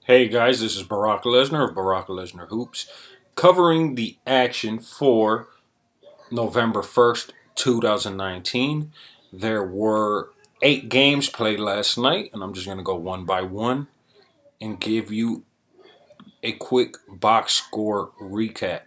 Hey guys, this is Brock Lesnar of Brock Lesnar Hoops, covering the action for November 1st, 2019. There were 8 games played last night, and I'm just going to go one by one and give you a quick box score recap.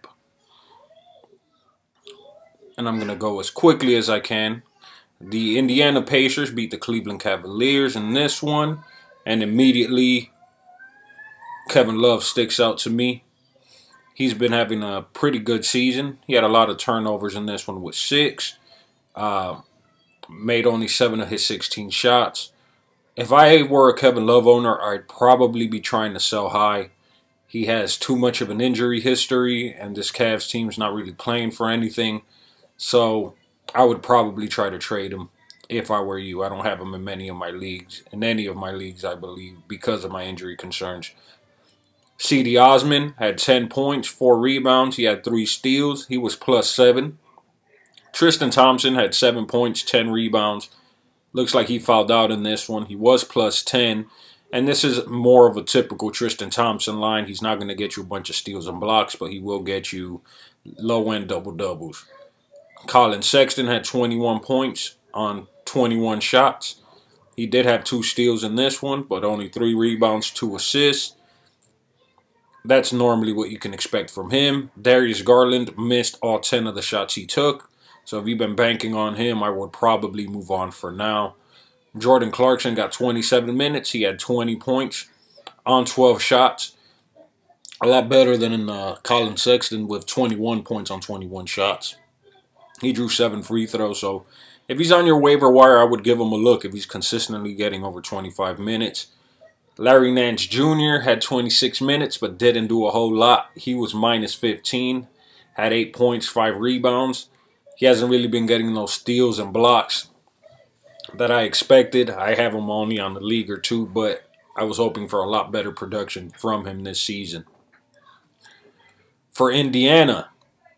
And I'm going to go as quickly as I can. The Indiana Pacers beat the Cleveland Cavaliers in this one, and immediately Kevin Love sticks out to me. He's been having a pretty good season. He had a lot of turnovers in this one with 6. Made only 7 of his 16 shots. If I were a Kevin Love owner, I'd probably be trying to sell high. He has too much of an injury history, and this Cavs team's not really playing for anything. So I would probably try to trade him if I were you. I don't have him in many of my leagues. In any of my leagues, I believe, because of my injury concerns. C.D. Osman had 10 points, 4 rebounds. He had 3 steals. He was plus 7. Tristan Thompson had 7 points, 10 rebounds. Looks like he fouled out in this one. He was plus 10. And this is more of a typical Tristan Thompson line. He's not going to get you a bunch of steals and blocks, but he will get you low-end double-doubles. Colin Sexton had 21 points on 21 shots. He did have 2 steals in this one, but only 3 rebounds, 2 assists. That's normally what you can expect from him. Darius Garland missed all 10 of the shots he took. So if you've been banking on him, I would probably move on for now. Jordan Clarkson got 27 minutes. He had 20 points on 12 shots. A lot better than Colin Sexton with 21 points on 21 shots. He drew 7 free throws. So if he's on your waiver wire, I would give him a look if he's consistently getting over 25 minutes. Larry Nance Jr. had 26 minutes but didn't do a whole lot. He was minus 15, had 8 points, 5 rebounds. He hasn't really been getting those steals and blocks that I expected. I have him only on the league or two, but I was hoping for a lot better production from him this season. For Indiana,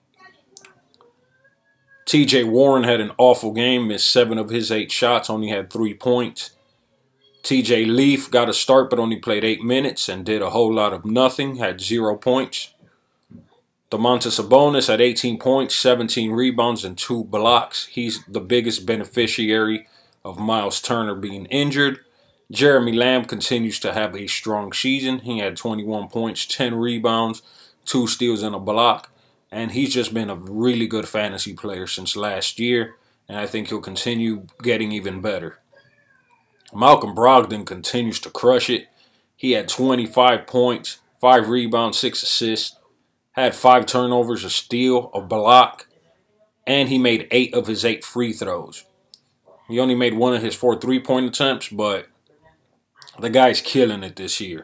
T.J. Warren had an awful game, missed 7 of his 8 shots, only had 3 points. TJ Leaf got a start but only played 8 minutes and did a whole lot of nothing, had 0 points. Domantas Sabonis had 18 points, 17 rebounds, and 2 blocks. He's the biggest beneficiary of Miles Turner being injured. Jeremy Lamb continues to have a strong season. He had 21 points, 10 rebounds, 2 steals, and a block. And he's just been a really good fantasy player since last year, and I think he'll continue getting even better. Malcolm Brogdon continues to crush it. He had 25 points, 5 rebounds, 6 assists, had 5 turnovers, a steal, a block, and he made 8 of his 8 free throws. He only made 1 of his 4 3-point attempts, but the guy's killing it this year.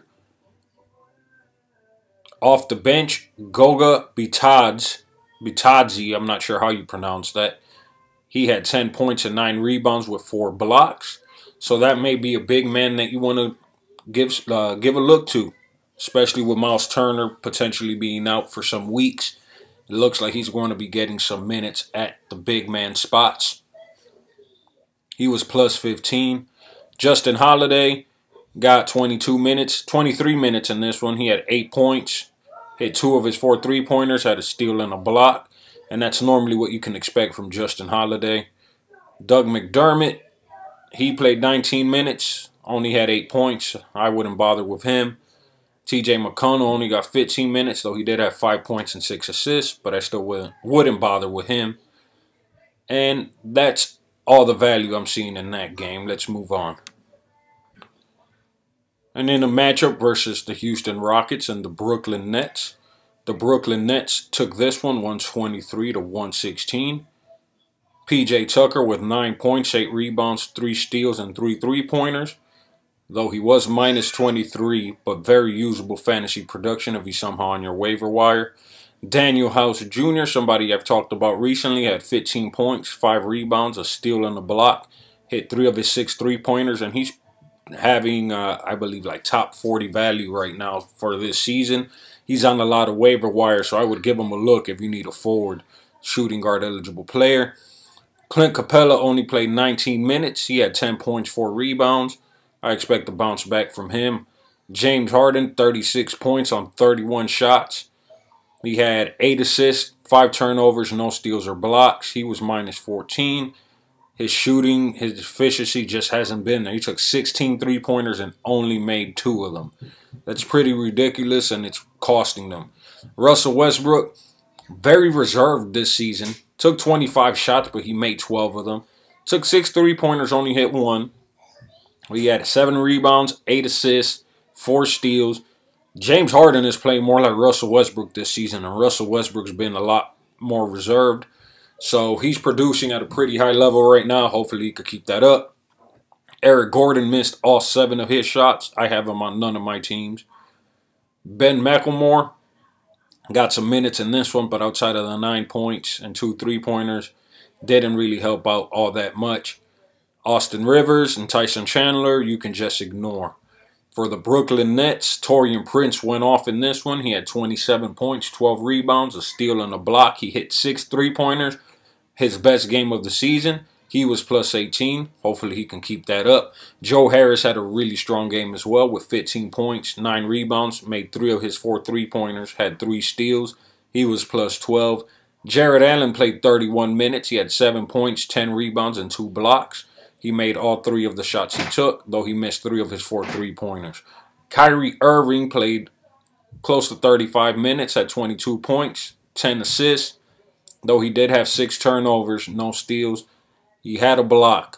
Off the bench, Goga Bitadze, I'm not sure how you pronounce that. He had 10 points and 9 rebounds with 4 blocks. So that may be a big man that you want to give a look to, especially with Miles Turner potentially being out for some weeks. It looks like he's going to be getting some minutes at the big man spots. He was plus 15. Justin Holiday got 23 minutes in this one. He had 8 points, hit 2 of his 4 3-pointers, had a steal and a block. And that's normally what you can expect from Justin Holiday. Doug McDermott, he played 19 minutes, only had 8 points. I wouldn't bother with him. T.J. McConnell only got 15 minutes, though he did have 5 points and 6 assists, but I still wouldn't bother with him. And that's all the value I'm seeing in that game. Let's move on. And in a matchup versus the Houston Rockets and the Brooklyn Nets, the Brooklyn Nets took this one 123-116. P.J. Tucker with 9 points, 8 rebounds, 3 steals, and 3 3-pointers. Though he was minus 23, but very usable fantasy production if he's somehow on your waiver wire. Daniel House Jr., somebody I've talked about recently, had 15 points, 5 rebounds, a steal, and a block. Hit 3 of his 6 3-pointers, and he's having, I believe, like top 40 value right now for this season. He's on a lot of waiver wire, so I would give him a look if you need a forward shooting guard eligible player. Clint Capella only played 19 minutes. He had 10 points, 4 rebounds. I expect a bounce back from him. James Harden, 36 points on 31 shots. He had 8 assists, 5 turnovers, no steals or blocks. He was minus 14. His shooting, his efficiency just hasn't been there. He took 16 3-pointers and only made 2 of them. That's pretty ridiculous, and it's costing them. Russell Westbrook, very reserved this season. Took 25 shots, but he made 12 of them. Took 6 3-pointers, only hit 1. He had 7 rebounds, 8 assists, 4 steals. James Harden is playing more like Russell Westbrook this season, and Russell Westbrook's been a lot more reserved. So he's producing at a pretty high level right now. Hopefully he could keep that up. Eric Gordon missed all 7 of his shots. I have him on none of my teams. Ben McLemore got some minutes in this one, but outside of the 9 points and 2 3-pointers, didn't really help out all that much. Austin Rivers and Tyson Chandler, you can just ignore. For the Brooklyn Nets, Taurean Prince went off in this one. He had 27 points, 12 rebounds, a steal and a block. He hit 6 3-pointers. His best game of the season. He was plus 18. Hopefully he can keep that up. Joe Harris had a really strong game as well with 15 points, 9 rebounds, made 3 of his 4 3-pointers, had 3 steals. He was plus 12. Jared Allen played 31 minutes. He had 7 points, 10 rebounds, and 2 blocks. He made all 3 of the shots he took, though he missed 3 of his 4 3-pointers. Kyrie Irving played close to 35 minutes, had 22 points, 10 assists, though he did have 6 turnovers, no steals. He had a block.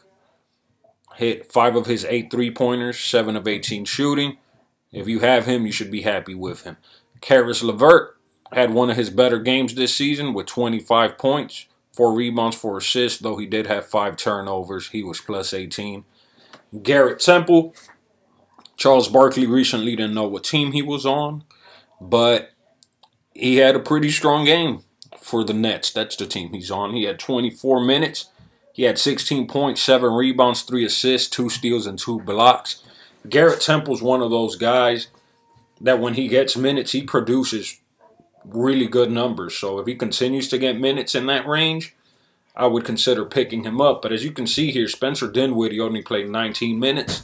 Hit 5 of his 8 3-pointers, 7 of 18 shooting. If you have him, you should be happy with him. Caris LeVert had one of his better games this season with 25 points. 4 rebounds, 4 assists, though he did have 5 turnovers. He was plus 18. Garrett Temple. Charles Barkley recently didn't know what team he was on, but he had a pretty strong game for the Nets. That's the team he's on. He had 24 minutes. He had 16 points, 7 rebounds, 3 assists, 2 steals, and 2 blocks. Garrett Temple's one of those guys that when he gets minutes, he produces really good numbers. So if he continues to get minutes in that range, I would consider picking him up. But as you can see here, Spencer Dinwiddie only played 19 minutes.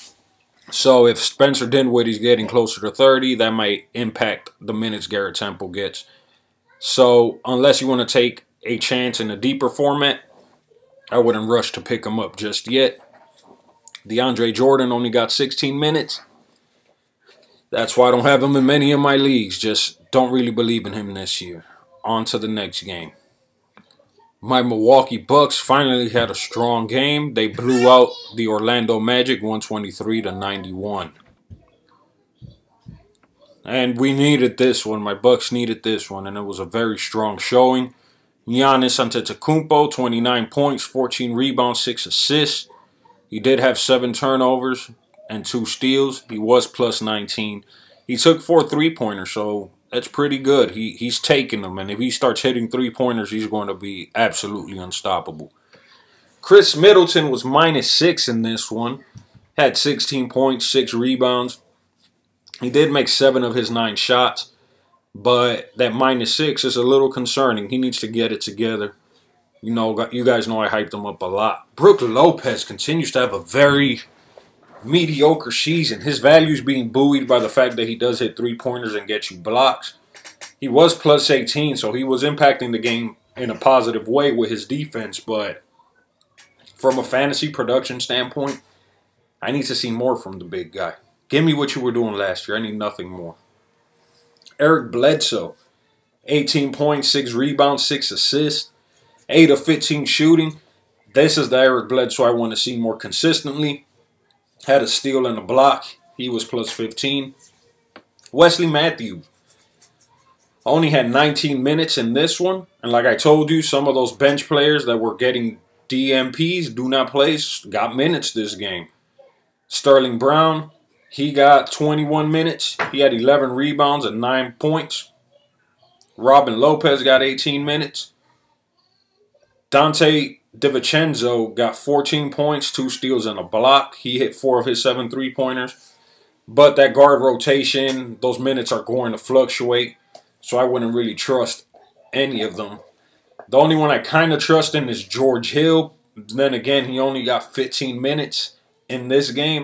So if Spencer Dinwiddie's getting closer to 30, that might impact the minutes Garrett Temple gets. So unless you want to take a chance in a deeper format, I wouldn't rush to pick him up just yet. DeAndre Jordan only got 16 minutes. That's why I don't have him in many of my leagues. Just don't really believe in him this year. On to the next game. My Milwaukee Bucks finally had a strong game. They blew out the Orlando Magic 123-91. And we needed this one. My Bucks needed this one, and it was a very strong showing. Giannis Antetokounmpo, 29 points, 14 rebounds, 6 assists. He did have 7 turnovers and 2 steals. He was plus 19. He took 4 3-pointers, so that's pretty good. He's taking them, and if he starts hitting 3-pointers, he's going to be absolutely unstoppable. Chris Middleton was minus 6 in this one. Had 16 points, 6 rebounds. He did make 7 of his 9 shots, but that minus 6 is a little concerning. He needs to get it together. You know, you guys know I hyped him up a lot. Brook Lopez continues to have a very mediocre season. His value is being buoyed by the fact that he does hit 3-pointers and gets you blocks. He was plus 18, so he was impacting the game in a positive way with his defense, but from a fantasy production standpoint, I need to see more from the big guy. Give me what you were doing last year. I need nothing more. Eric Bledsoe, 18 points, 6 rebounds, 6 assists, 8 of 15 shooting. This is the Eric Bledsoe I want to see more consistently. Had a steal and a block. He was plus 15. Wesley Matthews only had 19 minutes in this one. And like I told you, some of those bench players that were getting DMPs, do not play, got minutes this game. Sterling Brown, he got 21 minutes. He had 11 rebounds and 9 points. Robin Lopez got 18 minutes. Dante DiVincenzo got 14 points, 2 steals, and a block. He hit 4 of his 7 3-pointers. But that guard rotation, those minutes are going to fluctuate, so I wouldn't really trust any of them. The only one I kind of trust in is George Hill. Then again, he only got 15 minutes in this game.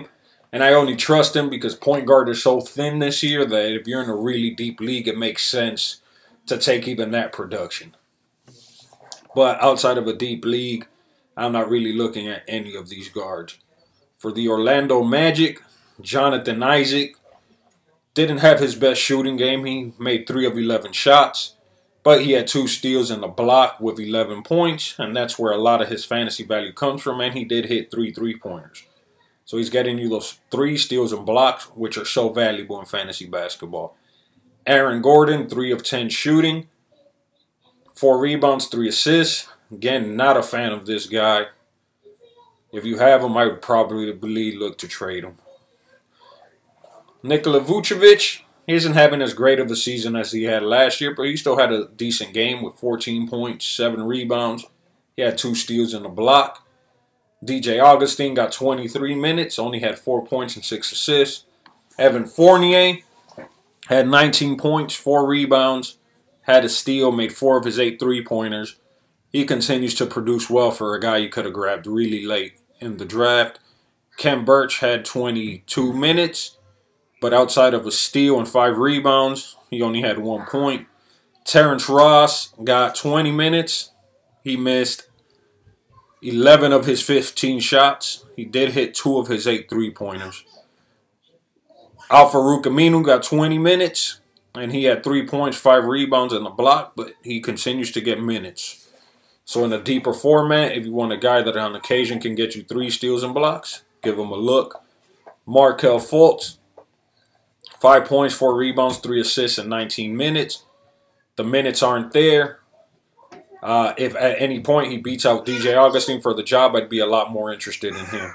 And I only trust him because point guard is so thin this year that if you're in a really deep league, it makes sense to take even that production. But outside of a deep league, I'm not really looking at any of these guards. For the Orlando Magic, Jonathan Isaac didn't have his best shooting game. He made 3 of 11 shots, but he had 2 steals and a block with 11 points, and that's where a lot of his fantasy value comes from, and he did hit 3 3-pointers. So he's getting you those 3 steals and blocks, which are so valuable in fantasy basketball. Aaron Gordon, 3 of 10 shooting, 4 rebounds, 3 assists. Again, not a fan of this guy. If you have him, I would probably look to trade him. Nikola Vucevic, he isn't having as great of a season as he had last year, but he still had a decent game with 14 points, 7 rebounds. He had 2 steals and a block. DJ Augustin got 23 minutes, only had 4 points and 6 assists. Evan Fournier had 19 points, 4 rebounds, had a steal, made 4 of his 8 3-pointers. He continues to produce well for a guy you could have grabbed really late in the draft. Khem Birch had 22 minutes, but outside of a steal and 5 rebounds, he only had 1 point. Terrence Ross got 20 minutes. He missed 11 of his 15 shots. He did hit 2 of his 8 3-pointers. Al-Farouq Aminu got 20 minutes, and he had 3 points, 5 rebounds, and a block, but he continues to get minutes. So in a deeper format, if you want a guy that on occasion can get you 3 steals and blocks, give him a look. Markelle Fultz, 5 points, 4 rebounds, 3 assists in 19 minutes. The minutes aren't there. If at any point he beats out DJ Augustin for the job, I'd be a lot more interested in him.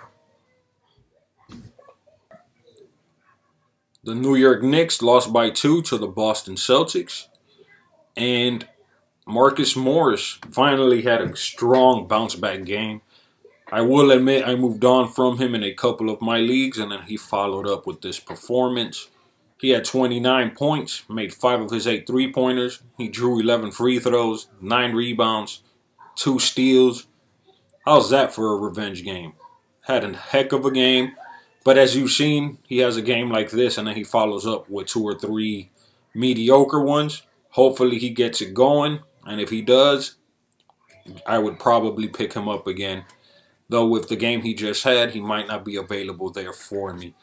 The New York Knicks lost by 2 to the Boston Celtics. And Marcus Morris finally had a strong bounce-back game. I will admit I moved on from him in a couple of my leagues, and then he followed up with this performance. He had 29 points, made 5 of his 8 3-pointers. He drew 11 free throws, 9 rebounds, 2 steals. How's that for a revenge game? Had a heck of a game. But as you've seen, he has a game like this, and then he follows up with 2 or 3 mediocre ones. Hopefully he gets it going. And if he does, I would probably pick him up again. Though with the game he just had, he might not be available there for me.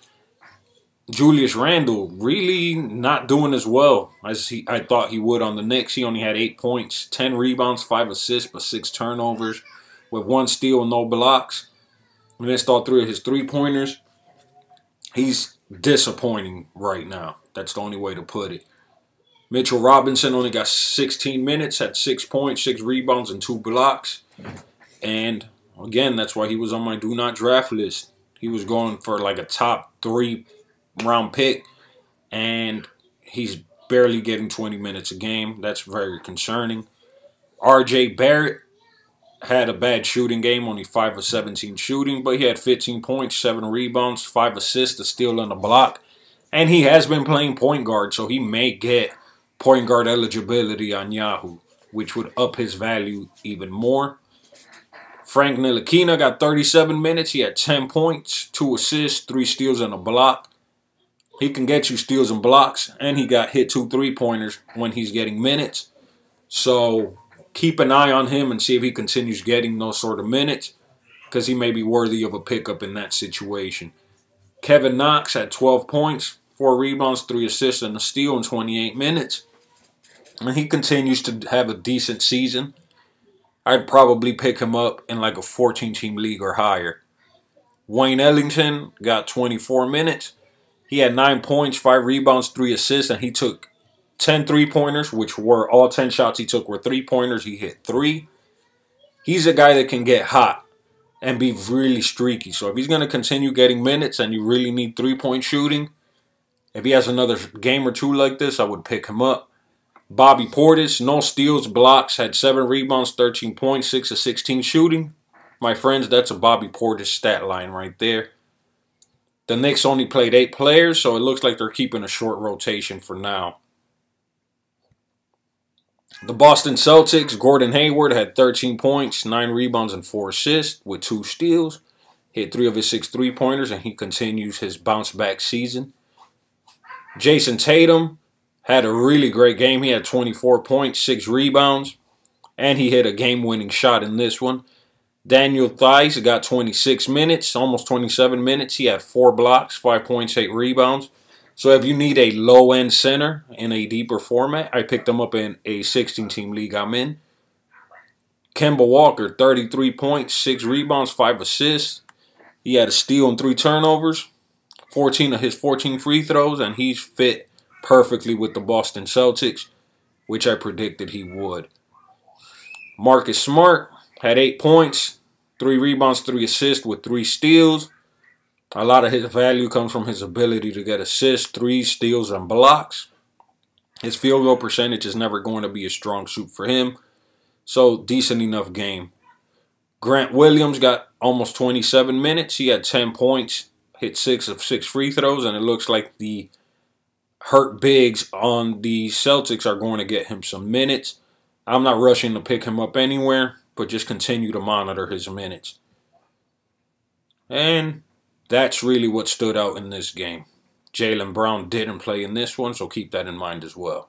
Julius Randle really not doing as well as I thought he would on the Knicks. He only had 8 points, 10 rebounds, 5 assists, but 6 turnovers with 1 steal and no blocks. Missed all 3 of his 3-pointers. He's disappointing right now. That's the only way to put it. Mitchell Robinson only got 16 minutes, had 6 points, 6 rebounds, and 2 blocks. And again, that's why he was on my do not draft list. He was going for like a top 3-round pick, and he's barely getting 20 minutes a game. That's very concerning. RJ Barrett had a bad shooting game, only 5 of 17 shooting, but he had 15 points, 7 rebounds, 5 assists, a steal, and a block. And he has been playing point guard, so he may get point guard eligibility on Yahoo, which would up his value even more. Frank Ntilikina got 37 minutes. He had 10 points, 2 assists, 3 steals, and a block. He can get you steals and blocks, and he got hit 2 3-pointers when he's getting minutes. So keep an eye on him and see if he continues getting those sort of minutes, because he may be worthy of a pickup in that situation. Kevin Knox had 12 points, 4 rebounds, 3 assists, and a steal in 28 minutes. And he continues to have a decent season. I'd probably pick him up in like a 14-team league or higher. Wayne Ellington got 24 minutes. He had 9 points, 5 rebounds, 3 assists, and he took 10 3-pointers, which were all 10 shots he took were 3-pointers. He hit 3. He's a guy that can get hot and be really streaky. So if he's going to continue getting minutes and you really need 3-point shooting, if he has another game or 2 like this, I would pick him up. Bobby Portis, no steals, blocks, had 7 rebounds, 13 points, 6 of 16 shooting. My friends, that's a Bobby Portis stat line right there. The Knicks only played 8 players, so it looks like they're keeping a short rotation for now. The Boston Celtics, Gordon Hayward had 13 points, 9 rebounds, and 4 assists with 2 steals. hit 3 of his 6 3-pointers, and he continues his bounce-back season. Jason Tatum had a really great game. He had 24 points, 6 rebounds, and he hit a game-winning shot in this one. Daniel Theis got 26 minutes, almost 27 minutes. He had 4 blocks, 5 points, 8 rebounds. So if you need a low-end center in a deeper format, I picked him up in a 16-team league I'm in. Kemba Walker, 33 points, 6 rebounds, 5 assists. He had a steal and 3 turnovers, 14 of his 14 free throws, and he's fit perfectly with the Boston Celtics, which I predicted he would. Marcus Smart had 8 points, 3 rebounds, 3 assists with 3 steals. A lot of his value comes from his ability to get assists, 3 steals, and blocks. His field goal percentage is never going to be a strong suit for him, so decent enough game. Grant Williams got almost 27 minutes. He had 10 points, hit 6 of 6 free throws, and it looks like the hurt bigs on the Celtics are going to get him some minutes. I'm not rushing to pick him up anywhere, but just continue to monitor his minutes. And that's really what stood out in this game. Jaylen Brown didn't play in this one, so keep that in mind as well.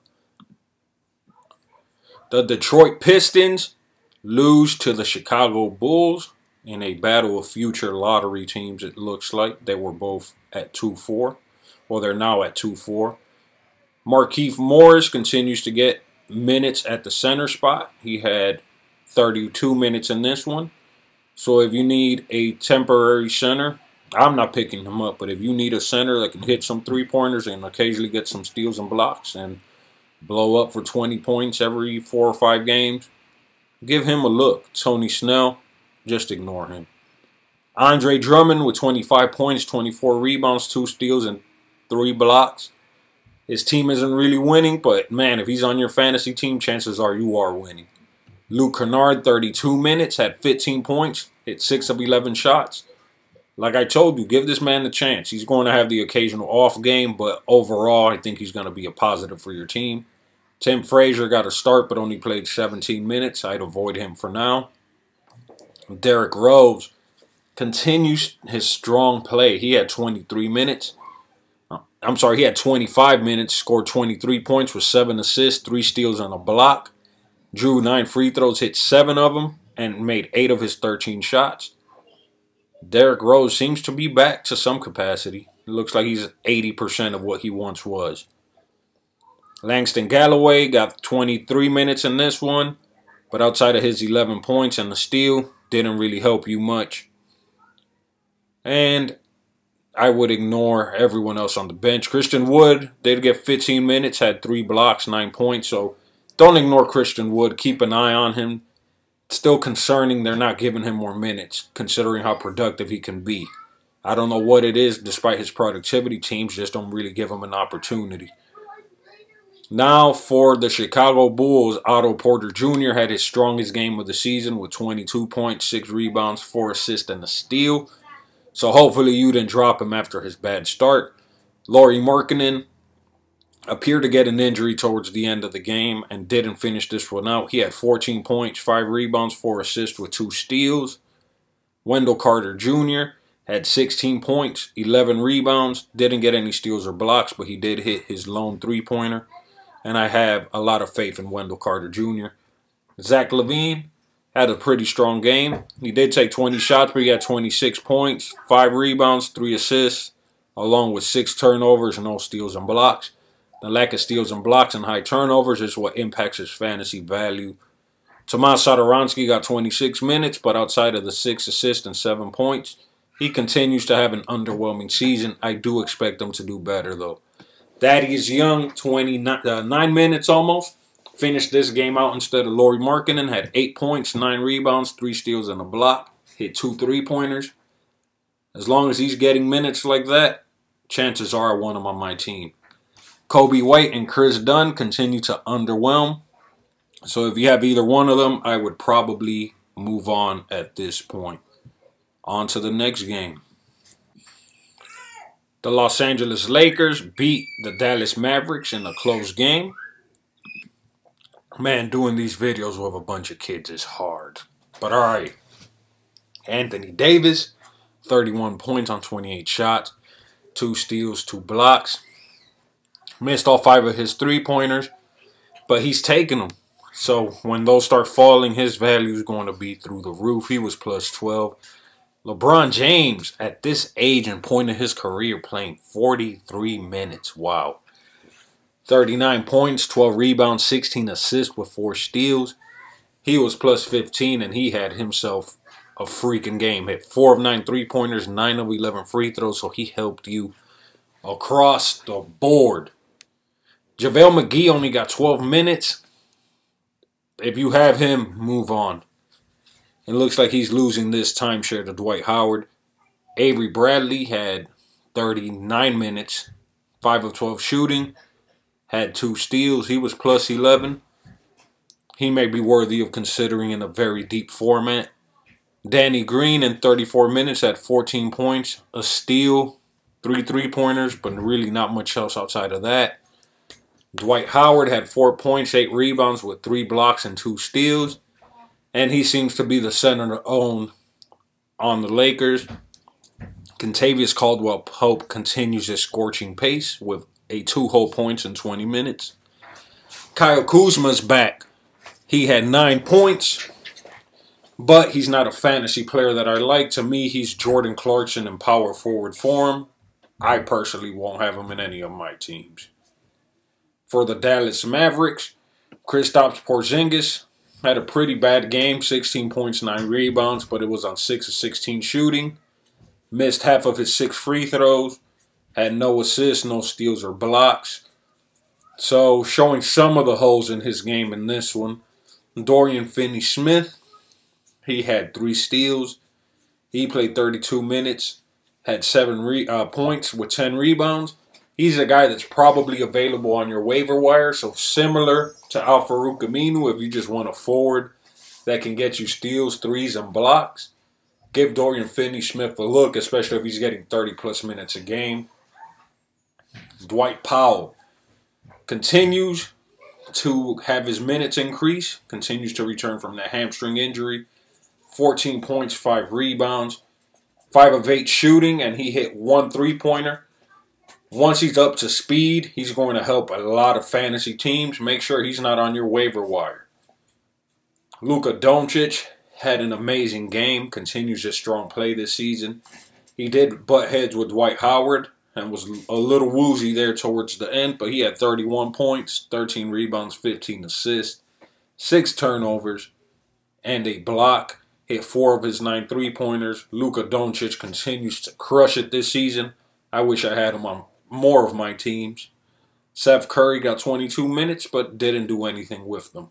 The Detroit Pistons lose to the Chicago Bulls in a battle of future lottery teams, it looks like. They were both at 2-4. Well, they're now at 2-4. Markieff Morris continues to get minutes at the center spot. He had 32 minutes in this one. So if you need a temporary center, I'm not picking him up, but if you need a center that can hit some 3-pointers and occasionally get some steals and blocks and blow up for 20 points every 4 or 5 games, give him a look. Tony Snell, just ignore him. Andre Drummond with 25 points, 24 rebounds, 2 steals, and 3 blocks. His team isn't really winning, but man, if he's on your fantasy team, chances are you are winning. Luke Kennard, 32 minutes, had 15 points, hit 6 of 11 shots. Like I told you, give this man a chance. He's going to have the occasional off game, but overall, I think he's going to be a positive for your team. Tim Frazier got a start, but only played 17 minutes. I'd avoid him for now. Derrick Rose continues his strong play. He had 23 minutes. He had 25 minutes, scored 23 points with 7 assists, 3 steals, and a block. Drew 9 free throws, hit 7 of them, and made 8 of his 13 shots. Derrick Rose seems to be back to some capacity. It looks like he's 80% of what he once was. Langston Galloway got 23 minutes in this one, but outside of his 11 points and the steal, didn't really help you much. And I would ignore everyone else on the bench. Christian Wood did get 15 minutes, had 3 blocks, 9 points, so don't ignore Christian Wood. Keep an eye on him. Still concerning they're not giving him more minutes, considering how productive he can be. I don't know what it is. Despite his productivity, teams just don't really give him an opportunity. Now for the Chicago Bulls, Otto Porter Jr. had his strongest game of the season with 22 points, 6 rebounds, 4 assists, and a steal. So hopefully you didn't drop him after his bad start. Lauri Markkanen appeared to get an injury towards the end of the game and didn't finish this one out. He had 14 points, 5 rebounds, 4 assists with 2 steals. Wendell Carter Jr. had 16 points, 11 rebounds, didn't get any steals or blocks, but he did hit his lone 3-pointer. And I have a lot of faith in Wendell Carter Jr. Zach LaVine had a pretty strong game. He did take 20 shots, but he had 26 points, 5 rebounds, 3 assists, along with 6 turnovers, no steals and blocks. The lack of steals and blocks and high turnovers is what impacts his fantasy value. Tomas Satoransky got 26 minutes, but outside of the 6 assists and 7 points, he continues to have an underwhelming season. I do expect him to do better, though. Thaddeus Young, 9 minutes almost, finished this game out instead of Lauri Markkanen, had 8 points, 9 rebounds, 3 steals, and a block, hit 2 3-pointers. As long as he's getting minutes like that, chances are I want him on my team. Kobe White and Chris Dunn continue to underwhelm. So if you have either one of them, I would probably move on at this point. On to the next game. The Los Angeles Lakers beat the Dallas Mavericks in a close game. Man, doing these videos with a bunch of kids is hard. But alright. Anthony Davis 31 points on 28 shots, 2 steals, 2 blocks. Missed all 5 of his three-pointers, but he's taking them. So when those start falling, his value is going to be through the roof. He was plus 12. LeBron James, at this age and point in his career, playing 43 minutes. Wow. 39 points, 12 rebounds, 16 assists with 4 steals. He was plus 15, and he had himself a freaking game. Hit 4 of 9 three-pointers, 9 of 11 free throws, so he helped you across the board. JaVale McGee only got 12 minutes. If you have him, move on. It looks like he's losing this timeshare to Dwight Howard. Avery Bradley had 39 minutes, 5 of 12 shooting, had 2 steals. He was plus 11. He may be worthy of considering in a very deep format. Danny Green in 34 minutes had 14 points, a steal, 3 three-pointers, but really not much else outside of that. Dwight Howard had 4 points, 8 rebounds with 3 blocks and 2 steals. And he seems to be the center on the Lakers. Kentavious Caldwell-Pope continues his scorching pace with a 2 whole points in 20 minutes. Kyle Kuzma's back. He had 9 points, but he's not a fantasy player that I like. To me, he's Jordan Clarkson in power forward form. I personally won't have him in any of my teams. For the Dallas Mavericks, Kristaps Porzingis had a pretty bad game, 16 points, 9 rebounds, but it was on 6 of 16 shooting. Missed half of his 6 free throws. Had no assists, no steals or blocks. So showing some of the holes in his game in this one. Dorian Finney-Smith, he had 3 steals. He played 32 minutes, had 7 points with 10 rebounds. He's a guy that's probably available on your waiver wire. So similar to Al-Farouq Aminu, if you just want a forward that can get you steals, threes, and blocks, give Dorian Finney-Smith a look, especially if he's getting 30-plus minutes a game. Dwight Powell continues to have his minutes increase, continues to return from that hamstring injury. 14 points, 5 rebounds, 5 of 8 shooting, and he hit 1 three-pointer. Once he's up to speed, he's going to help a lot of fantasy teams. Make sure he's not on your waiver wire. Luka Doncic had an amazing game, continues his strong play this season. He did butt heads with Dwight Howard and was a little woozy there towards the end, but he had 31 points, 13 rebounds, 15 assists, 6 turnovers, and a block. Hit 4 of his 9 three-pointers. Luka Doncic continues to crush it this season. I wish I had him on more of my teams. Seth Curry got 22 minutes, but didn't do anything with them.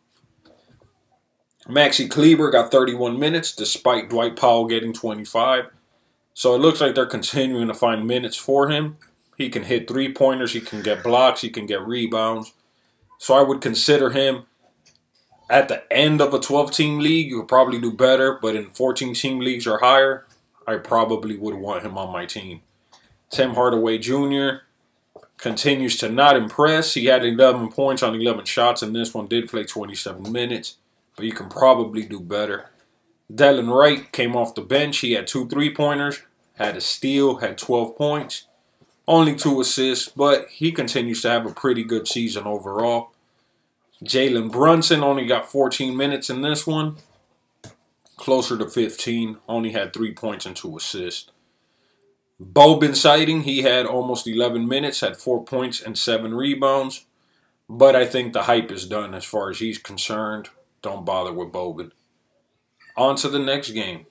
Maxi Kleber got 31 minutes, despite Dwight Powell getting 25. So it looks like they're continuing to find minutes for him. He can hit three-pointers, he can get blocks, he can get rebounds. So I would consider him at the end of a 12-team league. You would probably do better, but in 14-team leagues or higher, I probably would want him on my team. Tim Hardaway Jr. continues to not impress. He had 11 points on 11 shots, and this one did play 27 minutes. But you can probably do better. Delon Wright came off the bench. He had 2 three-pointers, had a steal, had 12 points. Only 2 assists, but he continues to have a pretty good season overall. Jalen Brunson only got 14 minutes in this one. Closer to 15. Only had 3 points and 2 assists. Boban sighting, he had almost 11 minutes, had 4 points and 7 rebounds. But I think the hype is done as far as he's concerned. Don't bother with Boban. On to the next game.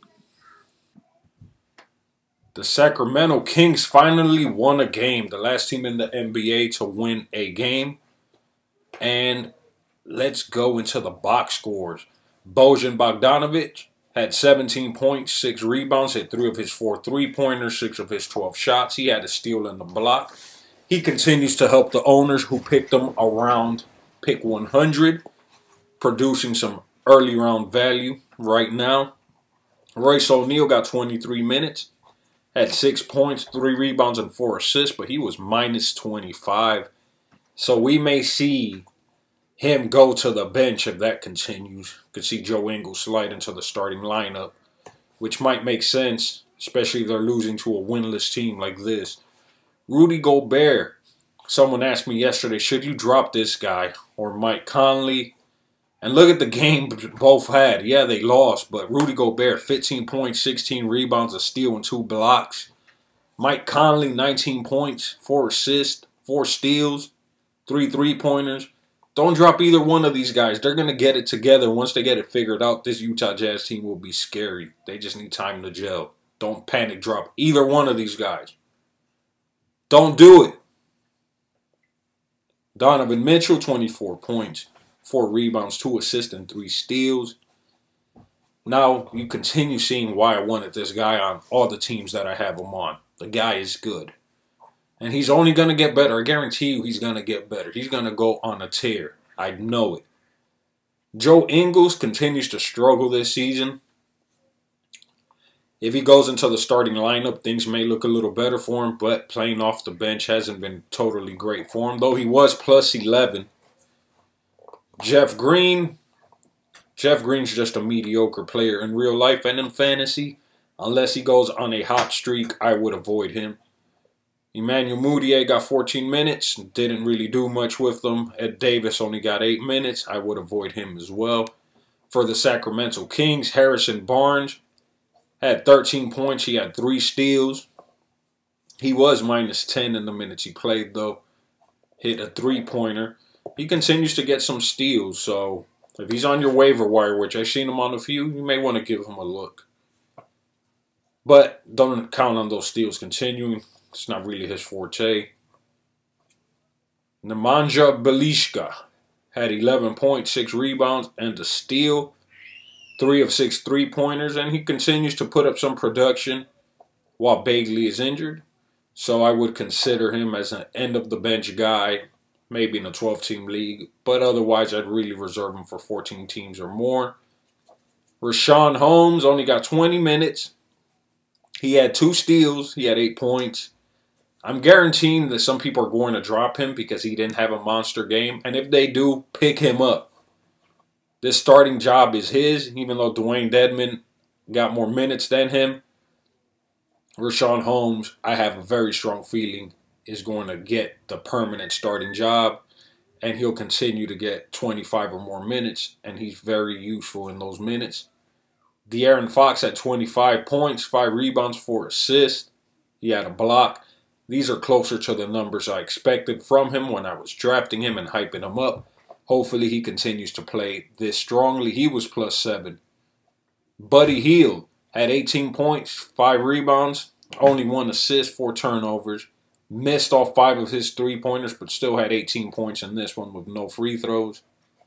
The Sacramento Kings finally won a game. The last team in the NBA to win a game. And let's go into the box scores. Bojan Bogdanovic had 17 points, 6 rebounds, hit 3 of his 4 three-pointers, 6 of his 12 shots. He had a steal in the block. He continues to help the owners who picked him around pick 100, producing some early round value right now. Royce O'Neal got 23 minutes, had 6 points, 3 rebounds, and 4 assists, but he was minus 25. So we may see him go to the bench if that continues. Could see Joe Ingles slide into the starting lineup, which might make sense especially if they're losing to a winless team like this. Rudy Gobert. Someone asked me yesterday, should you drop this guy or Mike Conley? And look at the game both had. Yeah, they lost, but Rudy Gobert, 15 points, 16 rebounds, a steal, and 2 blocks. Mike Conley, 19 points, 4 assists, 4 steals, 3 three-pointers. Don't drop either one of these guys. They're going to get it together. Once they get it figured out, this Utah Jazz team will be scary. They just need time to gel. Don't panic drop either one of these guys. Don't do it. Donovan Mitchell, 24 points, 4 rebounds, 2 assists, and 3 steals. Now you continue seeing why I wanted this guy on all the teams that I have him on. The guy is good. And he's only going to get better. I guarantee you he's going to get better. He's going to go on a tear. I know it. Joe Ingles continues to struggle this season. If he goes into the starting lineup, things may look a little better for him, but playing off the bench hasn't been totally great for him, though he was plus 11. Jeff Green. Jeff Green's just a mediocre player in real life and in fantasy. Unless he goes on a hot streak, I would avoid him. Emmanuel Mudiay got 14 minutes. Didn't really do much with them. Ed Davis only got 8 minutes. I would avoid him as well. For the Sacramento Kings, Harrison Barnes had 13 points. He had 3 steals. He was minus 10 in the minutes he played, though. Hit a 3-pointer. He continues to get some steals, so if he's on your waiver wire, which I've seen him on a few, you may want to give him a look. But don't count on those steals continuing. It's not really his forte. Nemanja Bjelica had 11 points, 6 rebounds, and a steal. 3 of 6 three-pointers, and he continues to put up some production while Bagley is injured. So I would consider him as an end-of-the-bench guy, maybe in a 12-team league. But otherwise, I'd really reserve him for 14 teams or more. Richaun Holmes only got 20 minutes. He had 2 steals. He had 8 points. I'm guaranteeing that some people are going to drop him because he didn't have a monster game. And if they do, pick him up. This starting job is his, even though Dwayne Dedmon got more minutes than him. Richaun Holmes, I have a very strong feeling, is going to get the permanent starting job. And he'll continue to get 25 or more minutes. And he's very useful in those minutes. De'Aaron Fox had 25 points, 5 rebounds, 4 assists. He had a block. These are closer to the numbers I expected from him when I was drafting him and hyping him up. Hopefully he continues to play this strongly. He was plus 7. Buddy Hield had 18 points, 5 rebounds, only 1 assist, 4 turnovers. Missed all 5 of his three-pointers, but still had 18 points in this one with no free throws.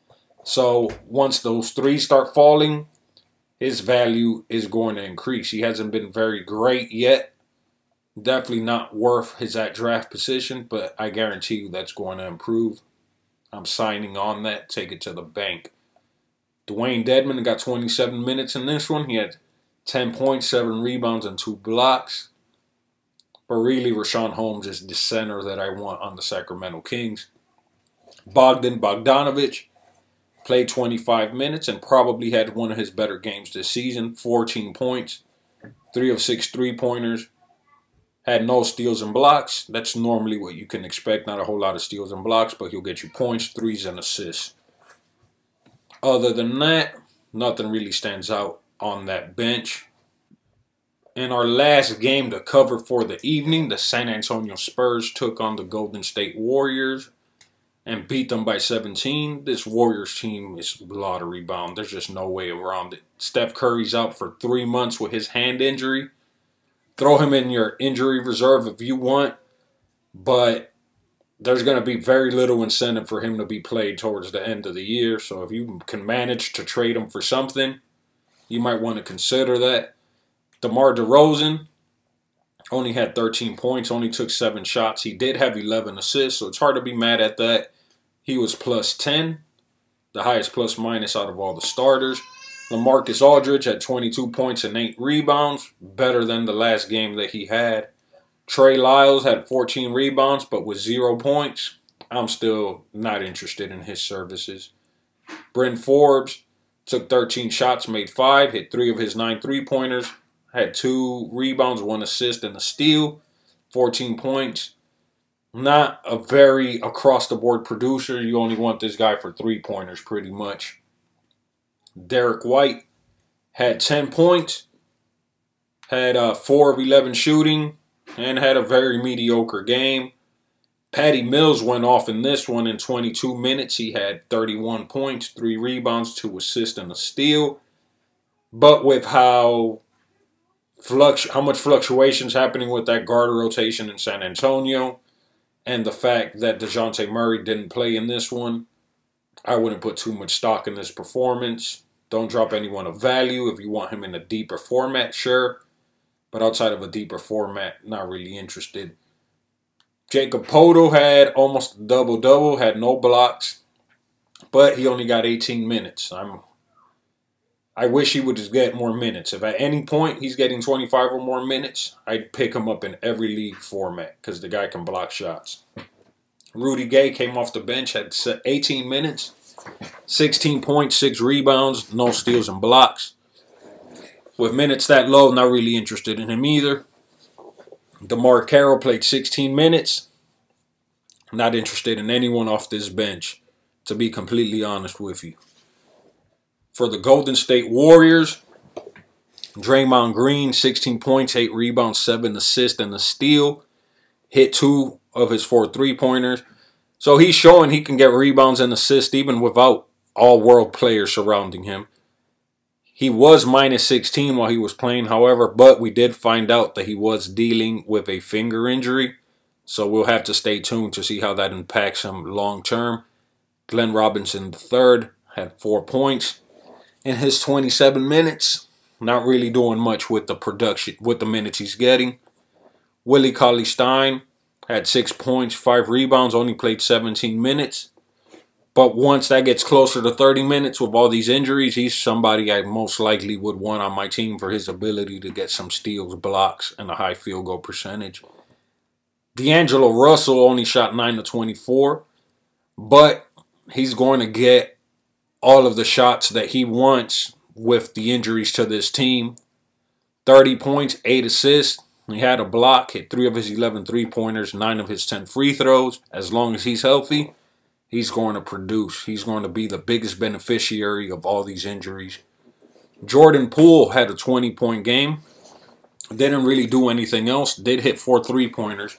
So once those 3 start falling, his value is going to increase. He hasn't been very great yet. Definitely not worth his at draft position, but I guarantee you that's going to improve. I'm signing on that. Take it to the bank. Dwayne Dedmon got 27 minutes in this one. He had 10 points, 7 rebounds, and 2 blocks. But really, Richaun Holmes is the center that I want on the Sacramento Kings. Bogdan Bogdanovic played 25 minutes and probably had one of his better games this season. 14 points, 3 of 6 three-pointers. Had no steals and blocks. That's normally what you can expect. Not a whole lot of steals and blocks, but he'll get you points, 3s, and assists. Other than that, nothing really stands out on that bench. In our last game to cover for the evening, the San Antonio Spurs took on the Golden State Warriors and beat them by 17. This Warriors team is lottery bound. There's just no way around it. Steph Curry's out for 3 months with his hand injury. Throw him in your injury reserve if you want, but there's going to be very little incentive for him to be played towards the end of the year. So if you can manage to trade him for something, you might want to consider that. DeMar DeRozan only had 13 points, only took 7 shots. He did have 11 assists, so it's hard to be mad at that. He was plus 10, the highest plus minus out of all the starters. LaMarcus Aldridge had 22 points and 8 rebounds, better than the last game that he had. Trey Lyles had 14 rebounds, but with 0 points. I'm still not interested in his services. Bryn Forbes took 13 shots, made 5, hit 3 of his 9 three-pointers, had 2 rebounds, 1 assist, and a steal, 14 points. Not a very across-the-board producer. You only want this guy for 3-pointers pretty much. Derek White had 10 points, had 4 of 11 shooting, and had a very mediocre game. Patty Mills went off in this one in 22 minutes. He had 31 points, 3 rebounds, 2 assists, and a steal. But with how much fluctuations happening with that guard rotation in San Antonio, and the fact that DeJounte Murray didn't play in this one, I wouldn't put too much stock in this performance. Don't drop anyone of value. If you want him in a deeper format, sure. But outside of a deeper format, not really interested. Jacob Poeltl had almost a double-double, had no blocks, but he only got 18 minutes. I wish he would just get more minutes. If at any point he's getting 25 or more minutes, I'd pick him up in every league format because the guy can block shots. Rudy Gay came off the bench, had 18 minutes, 16 points, 6 rebounds, no steals and blocks. With minutes that low, not really interested in him either. DeMar Carroll played 16 minutes. Not interested in anyone off this bench, to be completely honest with you. For the Golden State Warriors, Draymond Green, 16 points, 8 rebounds, 7 assists, and a steal. Hit 2 of his 4 3-pointers. So he's showing he can get rebounds and assists even without all-world players surrounding him. He was minus 16 while he was playing, however, but we did find out that he was dealing with a finger injury. So we'll have to stay tuned to see how that impacts him long-term. Glenn Robinson III had 4 points in his 27 minutes. Not really doing much with the production, with the minutes he's getting. Willie Cauley-Stein had 6 points, 5 rebounds, only played 17 minutes. But once that gets closer to 30 minutes with all these injuries, he's somebody I most likely would want on my team for his ability to get some steals, blocks, and a high field goal percentage. D'Angelo Russell only shot 9 of 24, but he's going to get all of the shots that he wants with the injuries to this team. 30 points, 8 assists. He had a block, hit 3 of his 11 3-pointers, 9 of his 10 free throws. As long as he's healthy, he's going to produce. He's going to be the biggest beneficiary of all these injuries. Jordan Poole had a 20-point game. Didn't really do anything else. Did hit 4 3-pointers.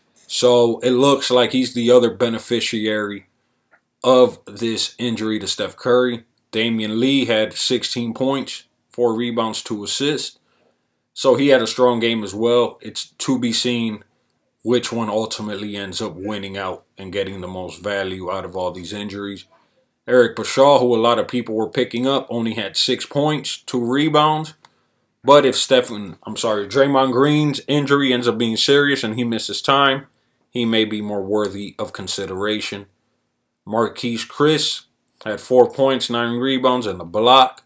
So it looks like he's the other beneficiary of this injury to Steph Curry. Damian Lee had 16 points, 4 rebounds, 2 assists. So he had a strong game as well. It's to be seen which one ultimately ends up winning out and getting the most value out of all these injuries. Eric Pashaw, who a lot of people were picking up, only had 6 points, 2 rebounds. But if Draymond Green's injury ends up being serious and he misses time, he may be more worthy of consideration. Marquise Chris had 4 points, 9 rebounds, and a block.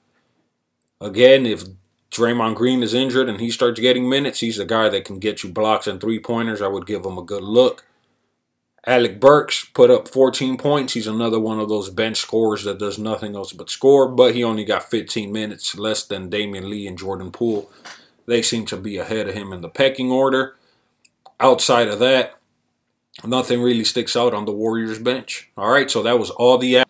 Again, if Draymond Green is injured and he starts getting minutes, he's a guy that can get you blocks and 3-pointers. I would give him a good look. Alec Burks put up 14 points. He's another one of those bench scorers that does nothing else but score, but he only got 15 minutes, less than Damian Lee and Jordan Poole. They seem to be ahead of him in the pecking order. Outside of that, nothing really sticks out on the Warriors bench. All right, so that was all the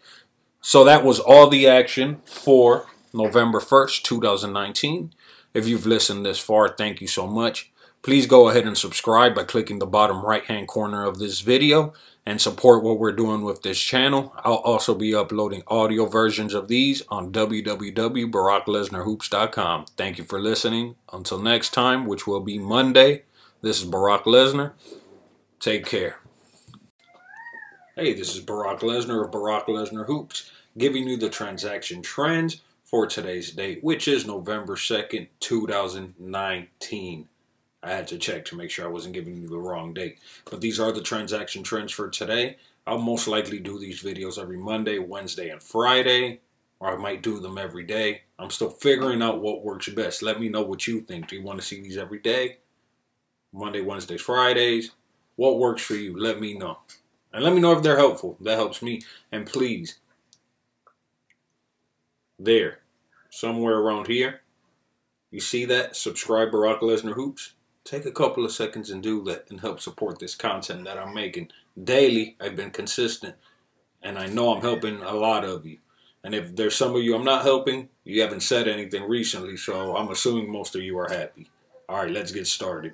action for November 1st, 2019. If you've listened this far, thank you so much. Please go ahead and subscribe by clicking the bottom right-hand corner of this video and support what we're doing with this channel. I'll also be uploading audio versions of these on www.BarackLesnarHoops.com. Thank you for listening. Until next time, which will be Monday, this is Barack Lesnar. Take care. Hey, this is Barack Lesnar of Barack Lesnar Hoops, giving you the transaction trends for today's date, which is November 2nd, 2019. I had to check to make sure I wasn't giving you the wrong date. But these are the transaction trends for today. I'll most likely do these videos every Monday, Wednesday, and Friday. Or I might do them every day. I'm still figuring out what works best. Let me know what you think. Do you want to see these every day? Monday, Wednesdays, Fridays? What works for you? Let me know. And let me know if they're helpful. That helps me. And please, there, somewhere around here, You see that? Subscribe Brock Lesnar Hoops. Take a couple of seconds and do that and help support this content that I'm making. Daily, I've been consistent, and I know I'm helping a lot of you. And if there's some of you I'm not helping, you haven't said anything recently, so I'm assuming most of you are happy. All right, let's get started.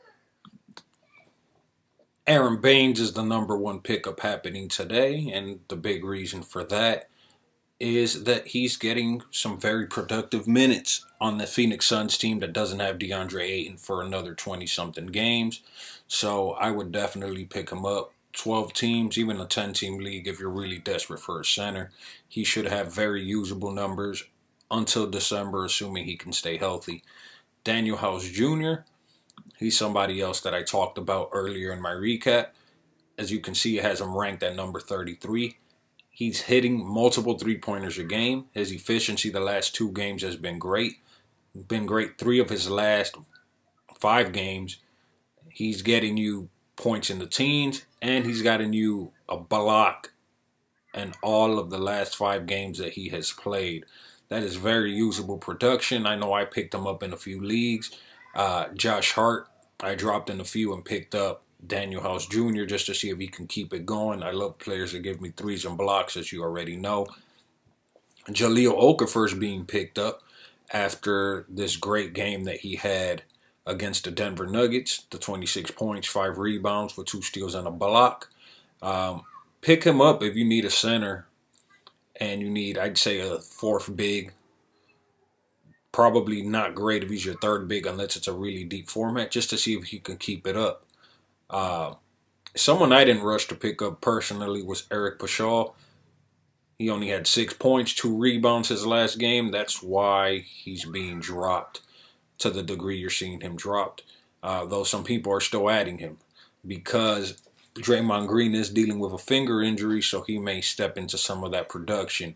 Aaron Baines is the #1 pickup happening today, and the big reason for that is that he's getting some very productive minutes on the Phoenix Suns team that doesn't have DeAndre Ayton for another 20-something games. So I would definitely pick him up. 12 teams, even a 10-team league, if you're really desperate for a center. He should have very usable numbers until December, assuming he can stay healthy. Daniel House Jr., he's somebody else that I talked about earlier in my recap. As you can see, it has him ranked at number 33. He's hitting multiple three-pointers a game. His efficiency the last 2 games has been great. 3 of his last 5 games. He's getting you points in the teens, and he's gotten you a block in all of the last 5 games that he has played. That is very usable production. I know I picked him up in a few leagues. Josh Hart, I dropped in a few and picked up Daniel House Jr. just to see if he can keep it going. I love players that give me threes and blocks, as you already know. Jahlil Okafor's being picked up after this great game that he had against the Denver Nuggets, the 26 points, 5 rebounds with 2 steals and a block. Pick him up if you need a center and you need, I'd say, a 4th big. Probably not great if he's your 3rd big unless it's a really deep format, just to see if he can keep it up. Someone I didn't rush to pick up personally was Eric Paschall. He only had 6 points, 2 rebounds his last game. That's why he's being dropped to the degree you're seeing him dropped. Though some people are still adding him because Draymond Green is dealing with a finger injury, so he may step into some of that production.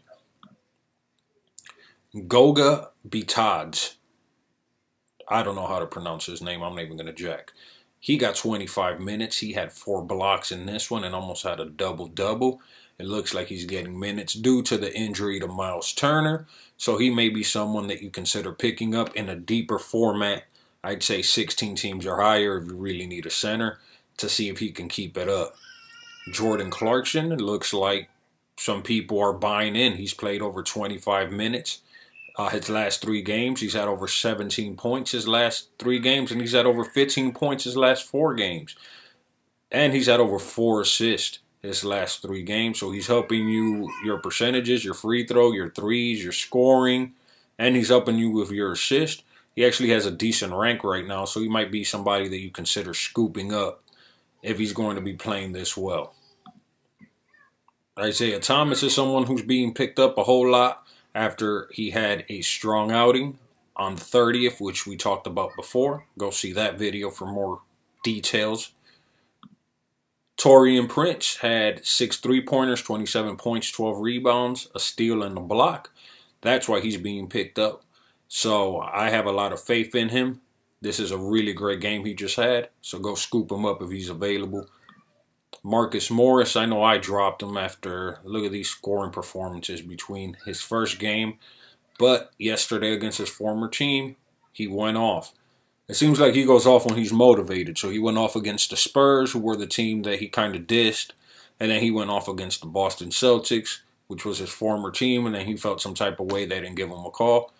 Goga Bitadze. I don't know how to pronounce his name. I'm not even going to jack. He got 25 minutes. He had 4 blocks in this one and almost had a double-double. It looks like he's getting minutes due to the injury to Miles Turner. So he may be someone that you consider picking up in a deeper format. I'd say 16 teams or higher if you really need a center to see if he can keep it up. Jordan Clarkson, it looks like some people are buying in. He's played over 25 minutes. His last 3 games, he's had over 17 points his last 3 games, and he's had over 15 points his last 4 games. And he's had over 4 assists his last 3 games. So he's helping you, your percentages, your free throw, your threes, your scoring, and he's helping you with your assist. He actually has a decent rank right now, so he might be somebody that you consider scooping up if he's going to be playing this well. Isaiah Thomas is someone who's being picked up a whole lot after he had a strong outing on the 30th, which we talked about before. Go see that video for more details. Taurean Prince had 6 3-pointers, 27 points, 12 rebounds, a steal, and a block. That's why he's being picked up. So I have a lot of faith in him. This is a really great game he just had, so go scoop him up if he's available. Marcus Morris, I know I dropped him after, look at these scoring performances between his first game, but yesterday against his former team, he went off. It seems like he goes off when he's motivated, so he went off against the Spurs, who were the team that he kind of dissed, and then he went off against the Boston Celtics, which was his former team, and then he felt some type of way they didn't give him a call.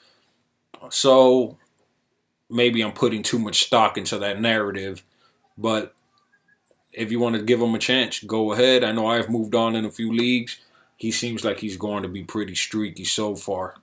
So maybe I'm putting too much stock into that narrative, but if you want to give him a chance, go ahead. I know I've moved on in a few leagues. He seems like he's going to be pretty streaky so far.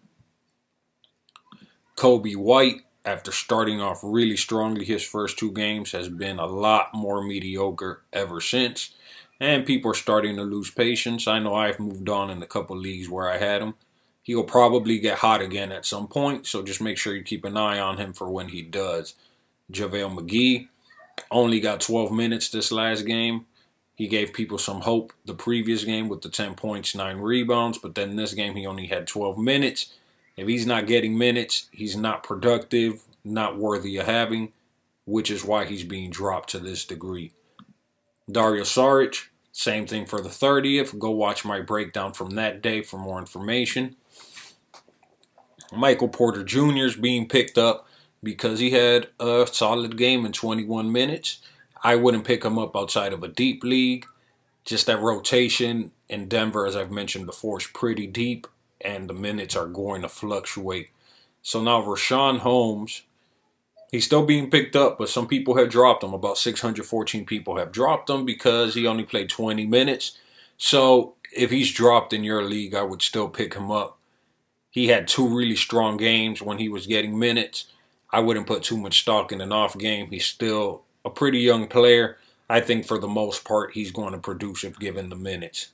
Coby White, after starting off really strongly his first 2 games, has been a lot more mediocre ever since. And people are starting to lose patience. I know I've moved on in a couple leagues where I had him. He'll probably get hot again at some point, so just make sure you keep an eye on him for when he does. JaVale McGee only got 12 minutes this last game. He gave people some hope the previous game with the 10 points, 9 rebounds, but then this game he only had 12 minutes. If he's not getting minutes, he's not productive, not worthy of having, which is why he's being dropped to this degree. Dario Saric, same thing for the 30th. Go watch my breakdown from that day for more information. Michael Porter Jr. is being picked up. because he had a solid game in 21 minutes. I wouldn't pick him up outside of a deep league. Just that rotation in Denver, as I've mentioned before, is pretty deep, and the minutes are going to fluctuate. So now Richaun Holmes, he's still being picked up, but some people have dropped him. About 614 people have dropped him because he only played 20 minutes. So if he's dropped in your league, I would still pick him up. He had 2 really strong games when he was getting minutes. I wouldn't put too much stock in an off game. He's still a pretty young player. I think for the most part, he's going to produce if given the minutes.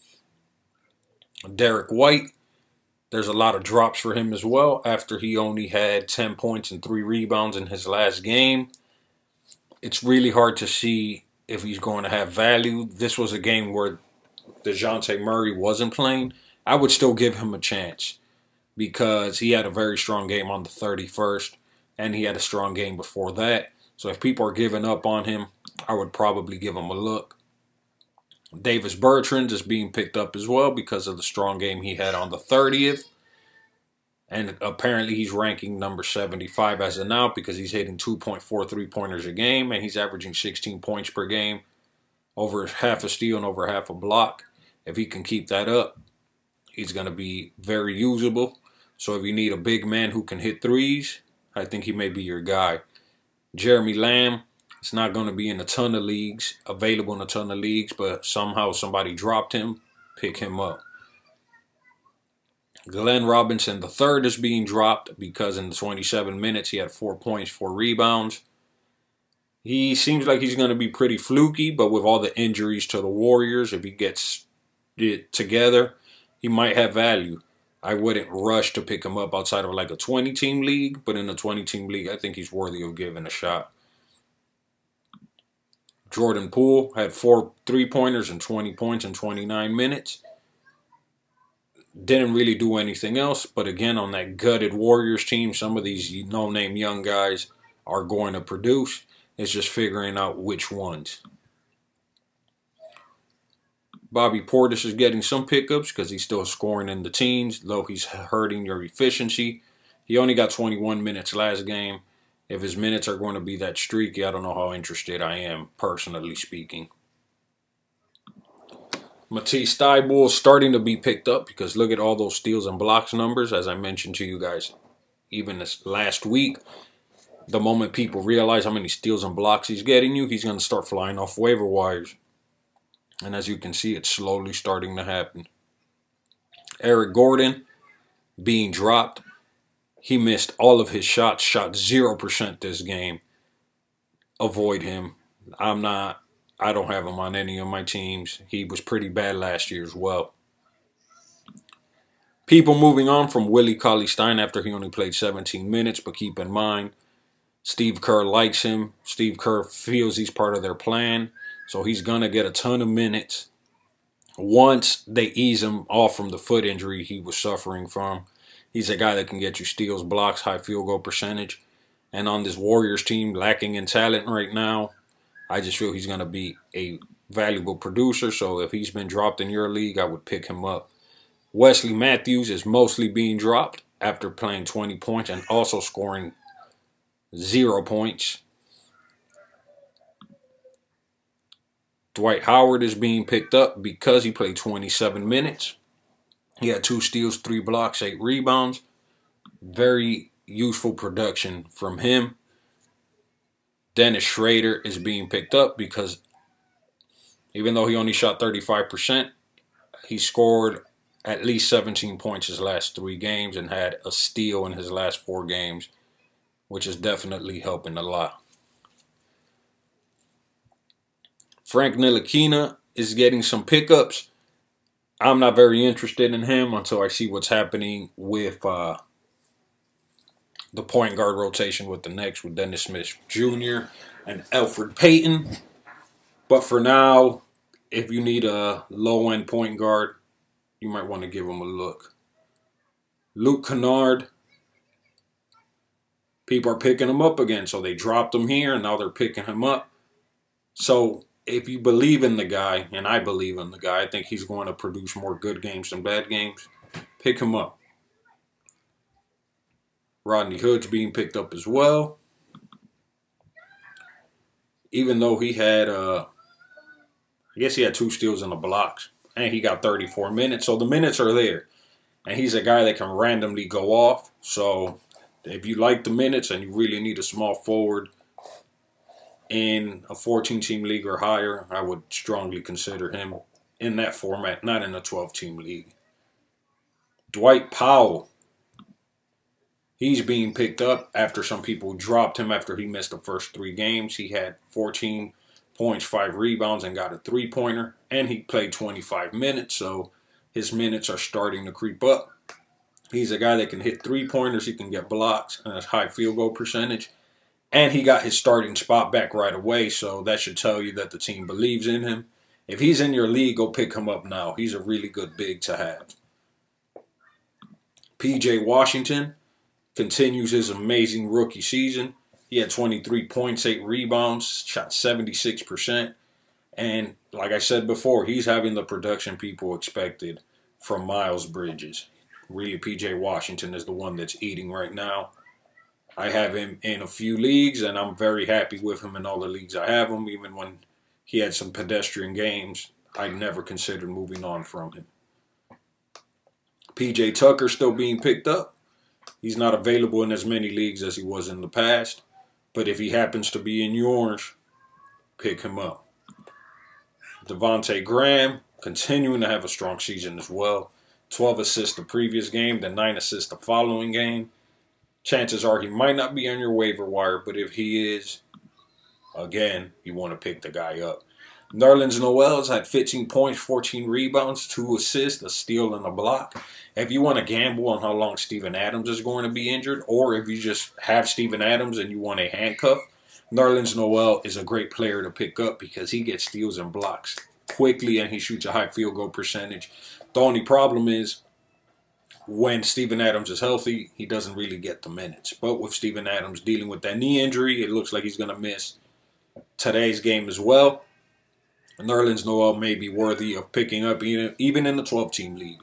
Derek White, there's a lot of drops for him as well after he only had 10 points and 3 rebounds in his last game. It's really hard to see if he's going to have value. This was a game where DeJounte Murray wasn't playing. I would still give him a chance because he had a very strong game on the 31st, and he had a strong game before that. So if people are giving up on him, I would probably give him a look. Davis Bertrand is being picked up as well because of the strong game he had on the 30th. And apparently he's ranking number 75 as of now because he's hitting 2.4 three-pointers a game, and he's averaging 16 points per game, over half a steal and over half a block. If he can keep that up, he's going to be very usable. So if you need a big man who can hit threes, I think he may be your guy. Jeremy Lamb, it's not going to be in a ton of leagues, available in a ton of leagues, but somehow somebody dropped him. Pick him up. Glenn Robinson III is being dropped because in the 27 minutes he had 4 points, 4 rebounds. He seems like he's going to be pretty fluky, but with all the injuries to the Warriors, if he gets it together, he might have value. I wouldn't rush to pick him up outside of like a 20-team league, but in a 20-team league, I think he's worthy of giving a shot. Jordan Poole had 4 3-pointers and 20 points in 29 minutes. Didn't really do anything else, but again, on that gutted Warriors team, some of these no-name young guys are going to produce. It's just figuring out which ones. Bobby Portis is getting some pickups because he's still scoring in the teens, though he's hurting your efficiency. He only got 21 minutes last game. If his minutes are going to be that streaky, I don't know how interested I am, personally speaking. Matisse Thybulle is starting to be picked up because look at all those steals and blocks numbers, as I mentioned to you guys even this last week. The moment people realize how many steals and blocks he's getting you, he's going to start flying off waiver wires. And as you can see, it's slowly starting to happen. Eric Gordon being dropped. He missed all of his shots, shot 0% this game. Avoid him. I don't have him on any of my teams. He was pretty bad last year as well. People moving on from Willie Cauley-Stein after he only played 17 minutes, but keep in mind, Steve Kerr likes him. Steve Kerr feels he's part of their plan, so he's going to get a ton of minutes once they ease him off from the foot injury he was suffering from. He's a guy that can get you steals, blocks, high field goal percentage. And on this Warriors team, lacking in talent right now, I just feel he's going to be a valuable producer. So if he's been dropped in your league, I would pick him up. Wesley Matthews is mostly being dropped after playing 20 points and also scoring 0 points. Dwight Howard is being picked up because he played 27 minutes. He had 2 steals, 3 blocks, 8 rebounds. Very useful production from him. Dennis Schrader is being picked up because even though he only shot 35%, he scored at least 17 points his last 3 games and had a steal in his last 4 games, which is definitely helping a lot. Frank Ntilikina is getting some pickups. I'm not very interested in him until I see what's happening with the point guard rotation with the Knicks with Dennis Smith Jr. and Elfrid Payton. But for now, if you need a low-end point guard, you might want to give him a look. Luke Kennard, people are picking him up again. So they dropped him here, and now they're picking him up. So if you believe in the guy, and I believe in the guy, I think he's going to produce more good games than bad games, pick him up. Rodney Hood's being picked up as well. Even though he had, I guess he had 2 steals and a blocks. And he got 34 minutes. So the minutes are there. And he's a guy that can randomly go off. So if you like the minutes and you really need a small forward in a 14-team league or higher, I would strongly consider him in that format, not in a 12-team league. Dwight Powell. He's being picked up after some people dropped him after he missed the first 3 games. He had 14 points, 5 rebounds, and got a 3-pointer. And he played 25 minutes, so his minutes are starting to creep up. He's a guy that can hit 3-pointers. He can get blocks and a high field goal percentage. And he got his starting spot back right away, so that should tell you that the team believes in him. If he's in your league, go pick him up now. He's a really good big to have. P.J. Washington continues his amazing rookie season. He had 23 points, 8 rebounds, shot 76%. And like I said before, he's having the production people expected from Miles Bridges. Really, P.J. Washington is the one that's eating right now. I have him in a few leagues, and I'm very happy with him in all the leagues I have him. Even when he had some pedestrian games, I never considered moving on from him. P.J. Tucker still being picked up. He's not available in as many leagues as he was in the past. But if he happens to be in yours, pick him up. Devontae Graham continuing to have a strong season as well. 12 assists the previous game, then 9 assists the following game. Chances are he might not be on your waiver wire, but if he is, again, you want to pick the guy up. Nerlens Noel's had 15 points, 14 rebounds, 2 assists, a steal, and a block. If you want to gamble on how long Steven Adams is going to be injured, or if you just have Steven Adams and you want a handcuff, Nerlens Noel is a great player to pick up because he gets steals and blocks quickly and he shoots a high field goal percentage. The only problem is when Steven Adams is healthy, he doesn't really get the minutes. But with Steven Adams dealing with that knee injury, it looks like he's going to miss today's game as well. Nerlens Noel may be worthy of picking up even in the 12-team league.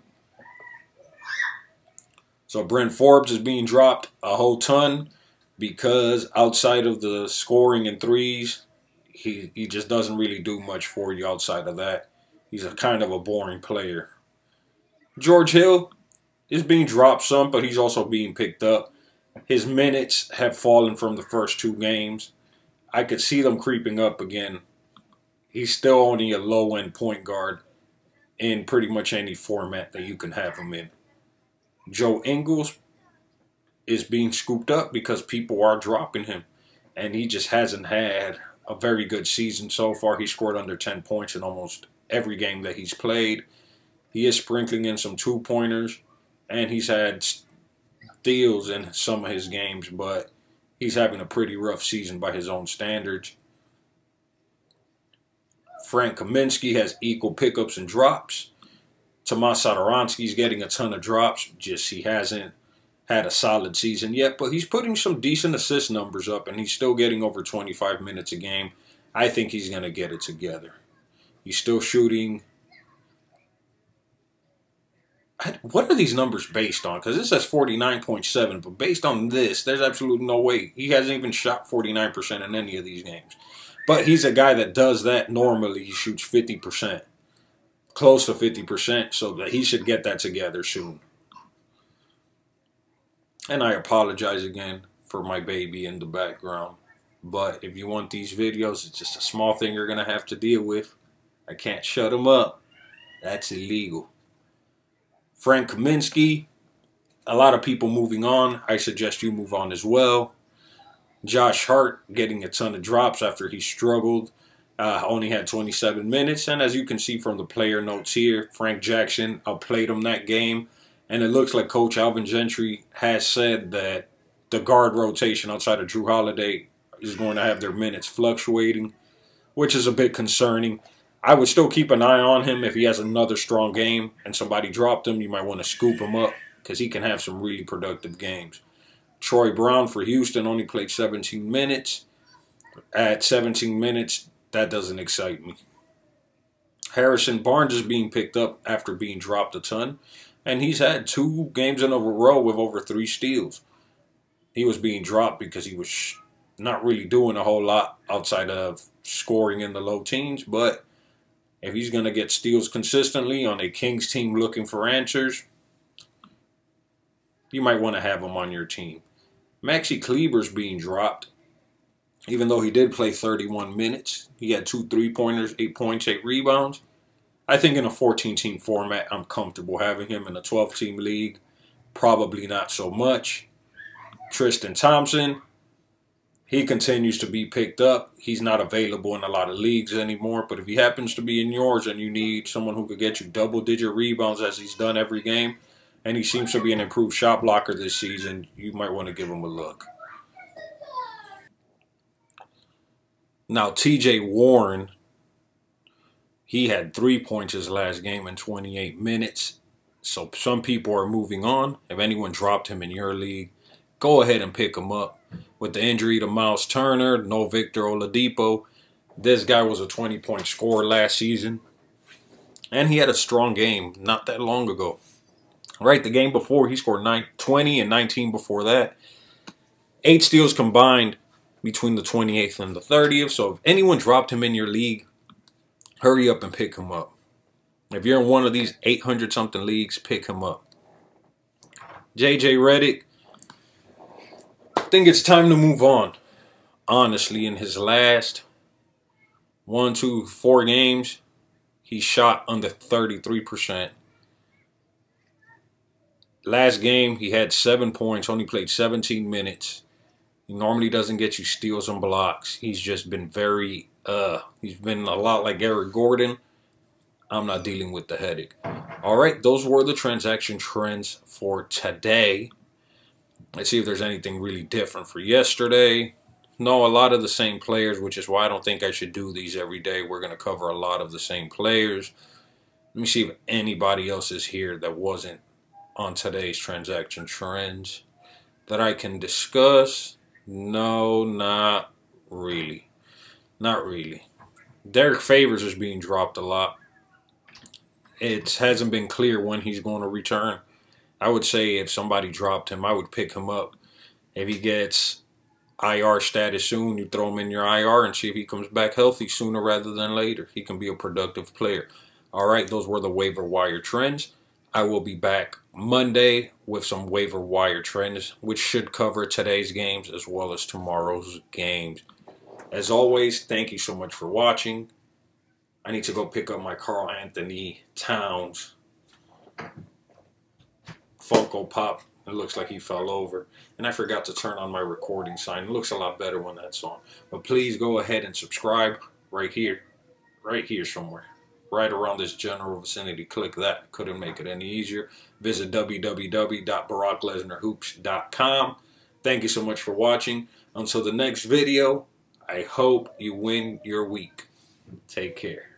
So Brent Forbes is being dropped a whole ton because outside of the scoring and threes, he just doesn't really do much for you outside of that. He's a kind of a boring player. George Hill is being dropped some, but he's also being picked up. His minutes have fallen from the first 2 games. I could see them creeping up again. He's still only a low-end point guard in pretty much any format that you can have him in. Joe Ingles is being scooped up because people are dropping him. And he just hasn't had a very good season so far. He scored under 10 points in almost every game that he's played. He is sprinkling in some 2-pointers. And he's had steals in some of his games. But he's having a pretty rough season by his own standards. Frank Kaminsky has equal pickups and drops. Tomas Satoransky's getting a ton of drops. Just he hasn't had a solid season yet. But he's putting some decent assist numbers up. And he's still getting over 25 minutes a game. I think he's going to get it together. He's still shooting. What are these numbers based on? Because it says 49.7. But based on this, there's absolutely no way. He hasn't even shot 49% in any of these games. But he's a guy that does that normally. He shoots 50%. Close to 50%. So that he should get that together soon. And I apologize again for my baby in the background. But if you want these videos, it's just a small thing you're going to have to deal with. I can't shut him up. That's illegal. Frank Kaminsky, a lot of people moving on. I suggest you move on as well. Josh Hart getting a ton of drops after he struggled. Only had 27 minutes. And as you can see from the player notes here, Frank Jackson outplayed him that game. And it looks like Coach Alvin Gentry has said that the guard rotation outside of Drew Holiday is going to have their minutes fluctuating, which is a bit concerning. I would still keep an eye on him. If he has another strong game and somebody dropped him, you might want to scoop him up because he can have some really productive games. Troy Brown for Houston only played 17 minutes. At 17 minutes, that doesn't excite me. Harrison Barnes is being picked up after being dropped a ton. And he's had 2 games in a row with over 3 steals. he was being dropped because he was not really doing a whole lot outside of scoring in the low teens. But if he's going to get steals consistently on a Kings team looking for answers, you might want to have him on your team. Maxi Kleber's being dropped, even though he did play 31 minutes. He had 2 3-pointers, 8 points, 8 rebounds. I think in a 14-team format, I'm comfortable having him. In a 12-team league, probably not so much. Tristan Thompson, he continues to be picked up. He's not available in a lot of leagues anymore, but if he happens to be in yours and you need someone who could get you double-digit rebounds as he's done every game, and he seems to be an improved shot blocker this season, you might want to give him a look. Now, TJ Warren, he had 3 points his last game in 28 minutes. So some people are moving on. If anyone dropped him in your league, go ahead and pick him up. With the injury to Miles Turner, no Victor Oladipo, this guy was a 20-point scorer last season. And he had a strong game not that long ago. Right, the game before, he scored 20 and 19 before that. 8 steals combined between the 28th and the 30th. So if anyone dropped him in your league, hurry up and pick him up. If you're in one of these 800-something leagues, pick him up. JJ Redick, I think it's time to move on. Honestly, in his last 4 games, he shot under 33%. Last game, he had 7 points, only played 17 minutes. He normally doesn't get you steals and blocks. He's just been he's been a lot like Eric Gordon. I'm not dealing with the headache. All right, those were the transaction trends for today. Let's see if there's anything really different for yesterday. No, a lot of the same players, which is why I don't think I should do these every day. We're going to cover a lot of the same players. Let me see if anybody else is here that wasn't on today's transaction trends that I can discuss. No, not really. Not really. Derek Favors is being dropped a lot. It hasn't been clear when he's going to return. I would say if somebody dropped him, I would pick him up. If he gets IR status soon, you throw him in your IR and see if he comes back healthy sooner rather than later. He can be a productive player. All right, those were the waiver wire trends. I will be back Monday with some waiver wire trends, which should cover today's games as well as tomorrow's games. As always, thank you so much for watching. I need to go pick up my Karl Anthony Towns Funko Pop. It looks like he fell over. And I forgot to turn on my recording sign. It looks a lot better when that's on. But please go ahead and subscribe right here. Right here somewhere. Right around this general vicinity. Click that. Couldn't make it any easier. Visit www.BarackLesnarHoops.com. Thank you so much for watching. Until the next video, I hope you win your week. Take care.